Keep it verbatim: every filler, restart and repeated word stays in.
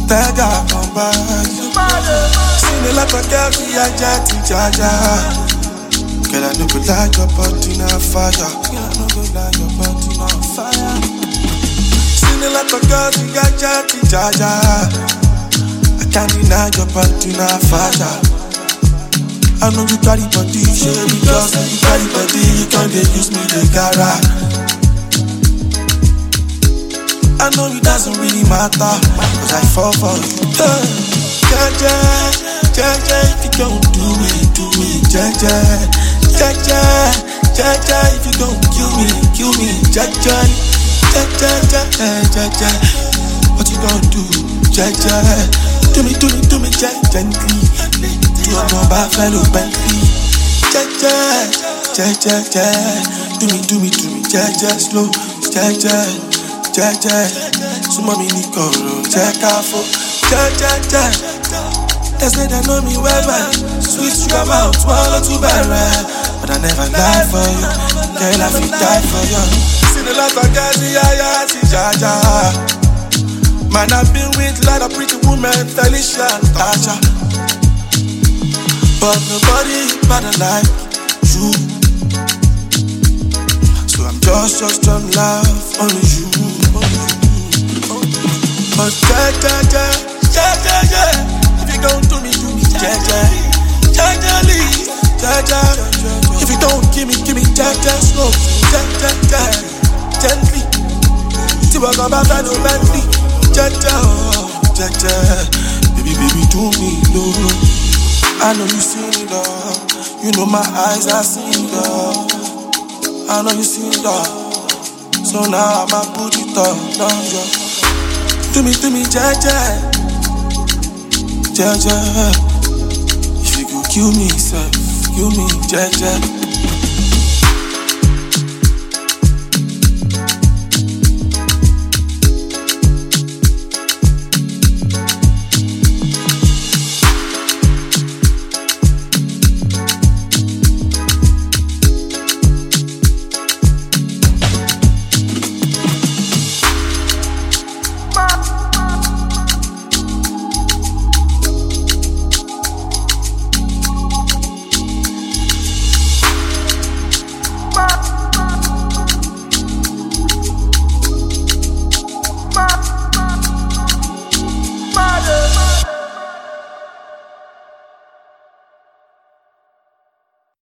Tega come back. Seen a lot of girls, we are jetting Jaja. Girl, I know go like your body na fire. Girl, I know go like your body na fire. Seen a lot of girls, we are jetting Jaja. I can't deny your body na fire. I know you carry body, share because you carry body, you can't use me the gara. I know it doesn't really matter, cause I fall for you. Jaja, Jaja, if you don't do it, do it, Jaja. Jaja, Jaja, if you don't kill me, kill me, Jaja. Jaja, Jaja, Jaja, what you gonna do, Jaja? Do me, do me, do me, gently. Do a number, fellow Bentley. Jaja, Jaja, Jaja, do me, do me, do me, Jaja, slow, Jaja. Jaja, so mommy ni koro, check out for Jaja, Jaja. They say they know me well, well. Sweet sugar mouth, swallow too bad, but I never lie for you. Girl, I feel die for you. Seen a lot of guys, yeah, yeah, see Jaja. Man, I've been with a lot of pretty women, Felicia and Tasha, but nobody better like you. So I'm just, just from love only you. But Jaja, Jaja, Jaja, if you don't do me, do me, Jaja, Jaja, Lee, Jaja. If you don't give me, give me, Jaja, slow, Jaja, Jaja, gently. See what I'm about, I know Bentley, Jaja, Jaja, baby, baby, do me, no. I know you see it all, you know my eyes, I see it all. I know you see it all, so now I'ma put it all down, yeah. Do me, do me, Jaja, Jaja. If you could kill me, sir, kill me, Jaja.